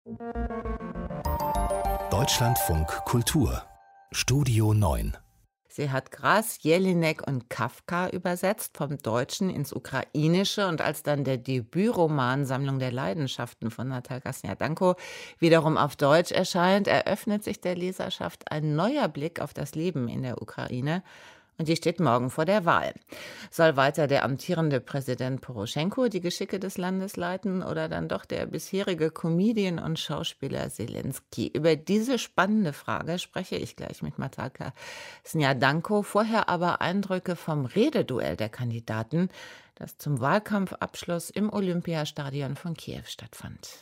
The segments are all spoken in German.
Deutschlandfunk Kultur Studio 9. Sie hat Gras, Jelinek und Kafka übersetzt vom Deutschen ins Ukrainische, und als dann der Debütroman Sammlung der Leidenschaften von Natalka Sniadanko wiederum auf Deutsch erscheint, eröffnet sich der Leserschaft ein neuer Blick auf das Leben in der Ukraine. Und die steht morgen vor der Wahl. Soll weiter der amtierende Präsident Poroschenko die Geschicke des Landes leiten oder dann doch der bisherige Comedian und Schauspieler Selenskyj? Über diese spannende Frage spreche ich gleich mit Natalka Sniadanko. Vorher aber Eindrücke vom Rededuell der Kandidaten, das zum Wahlkampfabschluss im Olympiastadion von Kiew stattfand.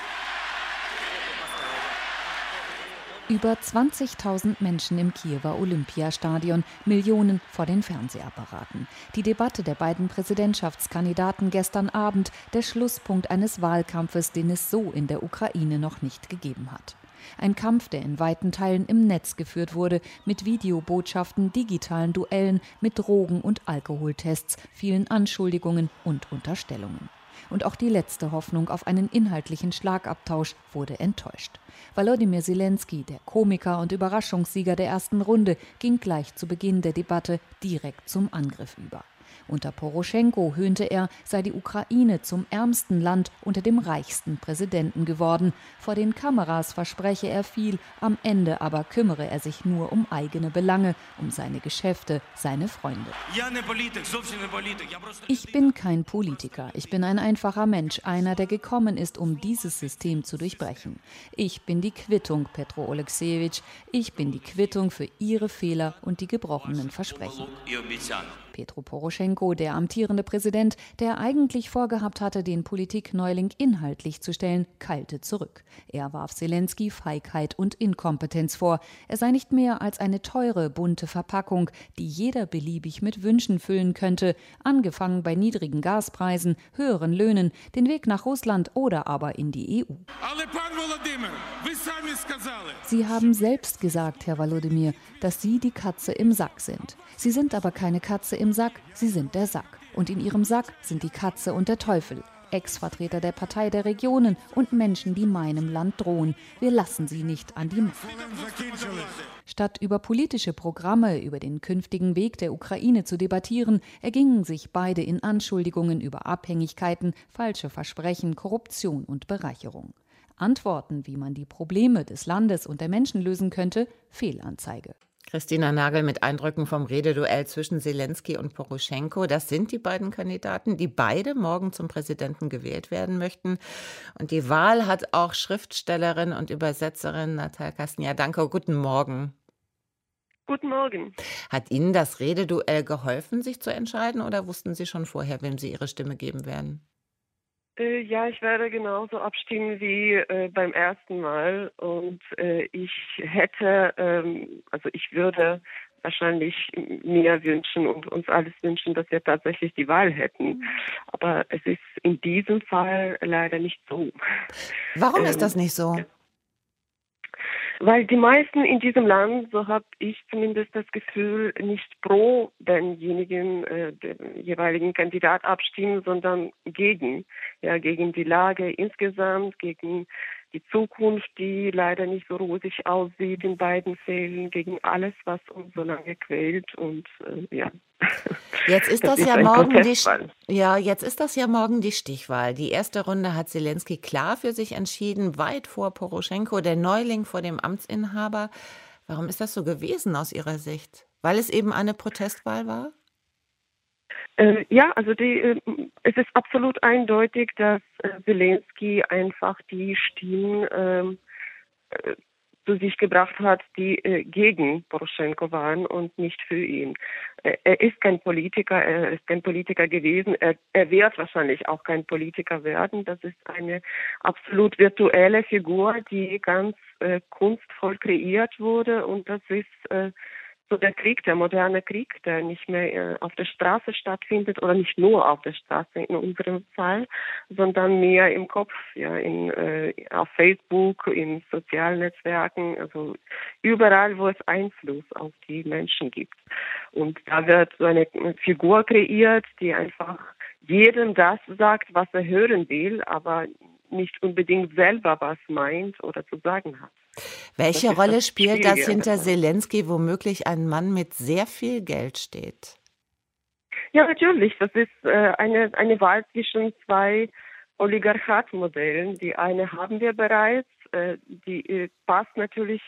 Über 20.000 Menschen im Kiewer Olympiastadion, Millionen vor den Fernsehapparaten. Die Debatte der beiden Präsidentschaftskandidaten gestern Abend, der Schlusspunkt eines Wahlkampfes, den es so in der Ukraine noch nicht gegeben hat. Ein Kampf, der in weiten Teilen im Netz geführt wurde, mit Videobotschaften, digitalen Duellen, mit Drogen- und Alkoholtests, vielen Anschuldigungen und Unterstellungen. Und auch die letzte Hoffnung auf einen inhaltlichen Schlagabtausch wurde enttäuscht. Volodymyr Selenskyj, der Komiker und Überraschungssieger der ersten Runde, ging gleich zu Beginn der Debatte direkt zum Angriff über. Unter Poroschenko höhnte er, sei die Ukraine zum ärmsten Land unter dem reichsten Präsidenten geworden. Vor den Kameras verspreche er viel, am Ende aber kümmere er sich nur um eigene Belange, um seine Geschäfte, seine Freunde. Ich bin kein Politiker, ich bin ein einfacher Mensch, einer, der gekommen ist, um dieses System zu durchbrechen. Ich bin die Quittung, Petro Oleksijewitsch, ich bin die Quittung für Ihre Fehler und die gebrochenen Versprechen. Petro Poroschenko, der amtierende Präsident, der eigentlich vorgehabt hatte, den Politikneuling inhaltlich zu stellen, keilte zurück. Er warf Selenskyj Feigheit und Inkompetenz vor. Er sei nicht mehr als eine teure, bunte Verpackung, die jeder beliebig mit Wünschen füllen könnte, angefangen bei niedrigen Gaspreisen, höheren Löhnen, den Weg nach Russland oder aber in die EU. Sie haben selbst gesagt, Herr Volodymyr, dass Sie die Katze im Sack sind. Sie sind aber keine Katze im Sack, Sie sind der Sack. Und in Ihrem Sack sind die Katze und der Teufel, Ex-Vertreter der Partei der Regionen und Menschen, die meinem Land drohen. Wir lassen sie nicht an die Macht. Statt über politische Programme, über den künftigen Weg der Ukraine zu debattieren, ergingen sich beide in Anschuldigungen über Abhängigkeiten, falsche Versprechen, Korruption und Bereicherung. Antworten, wie man die Probleme des Landes und der Menschen lösen könnte, Fehlanzeige. Christina Nagel mit Eindrücken vom Rededuell zwischen Selenskyj und Poroschenko. Das sind die beiden Kandidaten, die beide morgen zum Präsidenten gewählt werden möchten. Und die Wahl hat auch Schriftstellerin und Übersetzerin Natalka Sniadanko. Guten Morgen. Guten Morgen. Hat Ihnen das Rededuell geholfen, sich zu entscheiden, oder wussten Sie schon vorher, wem Sie Ihre Stimme geben werden? Ja, ich werde genauso abstimmen wie beim ersten Mal, und ich würde wahrscheinlich mir wünschen und uns alles wünschen, dass wir tatsächlich die Wahl hätten. Aber es ist in diesem Fall leider nicht so. Warum ist das nicht so? Weil die meisten in diesem Land, so habe ich zumindest das Gefühl, nicht pro den jeweiligen Kandidat abstimmen, sondern gegen die Lage insgesamt, gegen die Zukunft, die leider nicht so rosig aussieht in beiden Fällen, gegen alles, was uns so lange quält. Und Jetzt ist das ja morgen die Stichwahl. Die erste Runde hat Selenskyj klar für sich entschieden, weit vor Poroschenko, der Neuling vor dem Amtsinhaber. Warum ist das so gewesen aus Ihrer Sicht? Weil es eben eine Protestwahl war? Es ist absolut eindeutig, dass Selenskyj einfach die Stimmen zu sich gebracht hat, die gegen Poroschenko waren und nicht für ihn. Er ist kein Politiker gewesen, er wird wahrscheinlich auch kein Politiker werden. Das ist eine absolut virtuelle Figur, die ganz kunstvoll kreiert wurde, und das ist so der moderne Krieg, der nicht mehr auf der Straße stattfindet, oder nicht nur auf der Straße in unserem Fall, sondern mehr im Kopf, auf Facebook, in sozialen Netzwerken, also überall, wo es Einfluss auf die Menschen gibt. Und da wird so eine Figur kreiert, die einfach jedem das sagt, was er hören will, aber nicht unbedingt selber was meint oder zu sagen hat. Welche Rolle spielt das hinter daran. Zelensky womöglich ein Mann mit sehr viel Geld steht? Ja, natürlich. Das ist eine Wahl zwischen zwei Oligarchatmodellen. Die eine haben wir bereits, die passt natürlich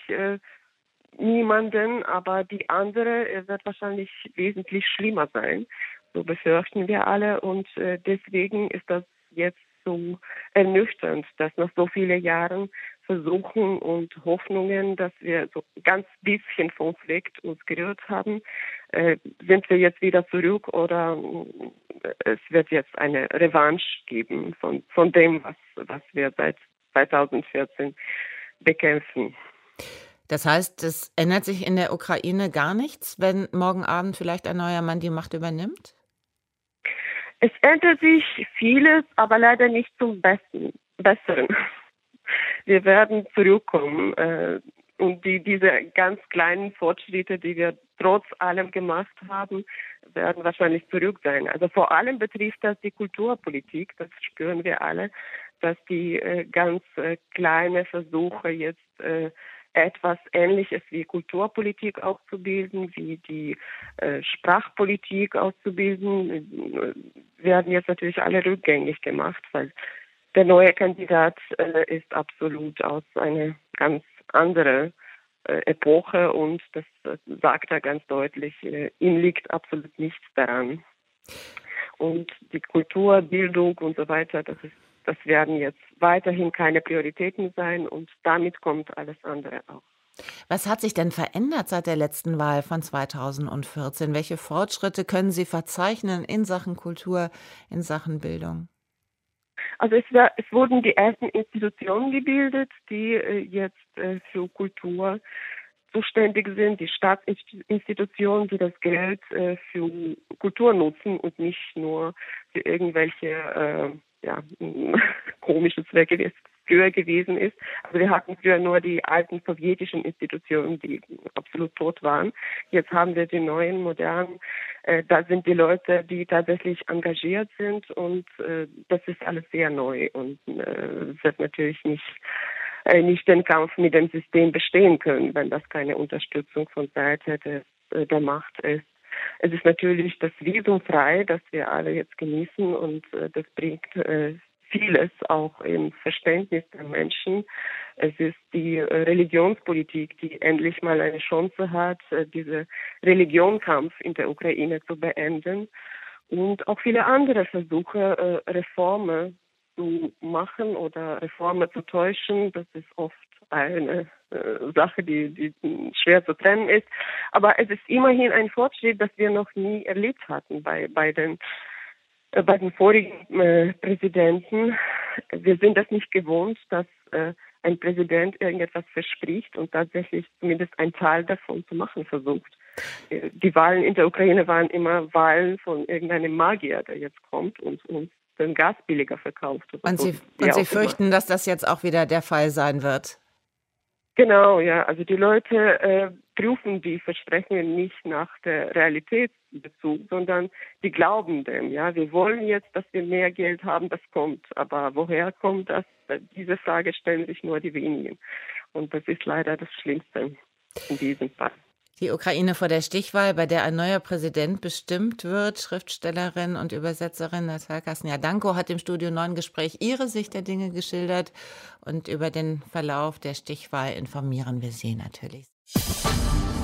niemanden, aber die andere wird wahrscheinlich wesentlich schlimmer sein. So befürchten wir alle und deswegen ist das jetzt so ernüchternd, dass nach so vielen Jahren Versuchen und Hoffnungen, dass wir so ganz bisschen vom Fleck uns gerührt haben, sind wir jetzt wieder zurück oder es wird jetzt eine Revanche geben von dem, was wir seit 2014 bekämpfen. Das heißt, es ändert sich in der Ukraine gar nichts, wenn morgen Abend vielleicht ein neuer Mann die Macht übernimmt? Es ändert sich vieles, aber leider nicht zum Besseren. Wir werden zurückkommen und diese ganz kleinen Fortschritte, die wir trotz allem gemacht haben, werden wahrscheinlich zurück sein. Also vor allem betrifft das die Kulturpolitik, das spüren wir alle, dass die ganz kleine Versuche jetzt etwas Ähnliches wie Kulturpolitik auszubilden, wie die Sprachpolitik auszubilden, werden jetzt natürlich alle rückgängig gemacht, weil der neue Kandidat ist absolut aus einer ganz anderen Epoche und das sagt er ganz deutlich, ihm liegt absolut nichts daran. Und die Kultur, Bildung und so weiter, das werden jetzt weiterhin keine Prioritäten sein und damit kommt alles andere auch. Was hat sich denn verändert seit der letzten Wahl von 2014? Welche Fortschritte können Sie verzeichnen in Sachen Kultur, in Sachen Bildung? Also es wurden die ersten Institutionen gebildet, die jetzt für Kultur zuständig sind, die Staatsinstitutionen, die das Geld für Kultur nutzen und nicht nur für irgendwelche komische Zwecke, wie es früher gewesen ist. Also wir hatten früher nur die alten sowjetischen Institutionen, die absolut tot waren. Jetzt haben wir die neuen, modernen. Da sind die Leute, die tatsächlich engagiert sind und das ist alles sehr neu und wird natürlich nicht den Kampf mit dem System bestehen können, wenn das keine Unterstützung von Seite der Macht ist. Es ist natürlich das Visum frei, das wir alle jetzt genießen und das bringt vieles auch im Verständnis der Menschen. Es ist die Religionspolitik, die endlich mal eine Chance hat, diese Religionskampf in der Ukraine zu beenden und auch viele andere Versuche, Reformen zu machen oder Reformen zu täuschen. Das ist oft eine Sache, die schwer zu trennen ist. Aber es ist immerhin ein Fortschritt, das wir noch nie erlebt hatten bei den vorigen Präsidenten. Wir sind das nicht gewohnt, dass ein Präsident irgendetwas verspricht und tatsächlich zumindest einen Teil davon zu machen versucht. Die Wahlen in der Ukraine waren immer Wahlen von irgendeinem Magier, der jetzt kommt und uns den Gas billiger verkauft. Und Sie fürchten, dass das jetzt auch wieder der Fall sein wird? Genau, ja. Also die Leute prüfen die Versprechen nicht nach der Realitätsbezug, sondern die glauben dem. Ja, wir wollen jetzt, dass wir mehr Geld haben, das kommt. Aber woher kommt das? Diese Frage stellen sich nur die wenigen. Und das ist leider das Schlimmste in diesem Fall. Die Ukraine vor der Stichwahl, bei der ein neuer Präsident bestimmt wird. Schriftstellerin und Übersetzerin Natalka Sniadanko hat im Studio 9 Gespräch ihre Sicht der Dinge geschildert. Und über den Verlauf der Stichwahl informieren wir Sie natürlich.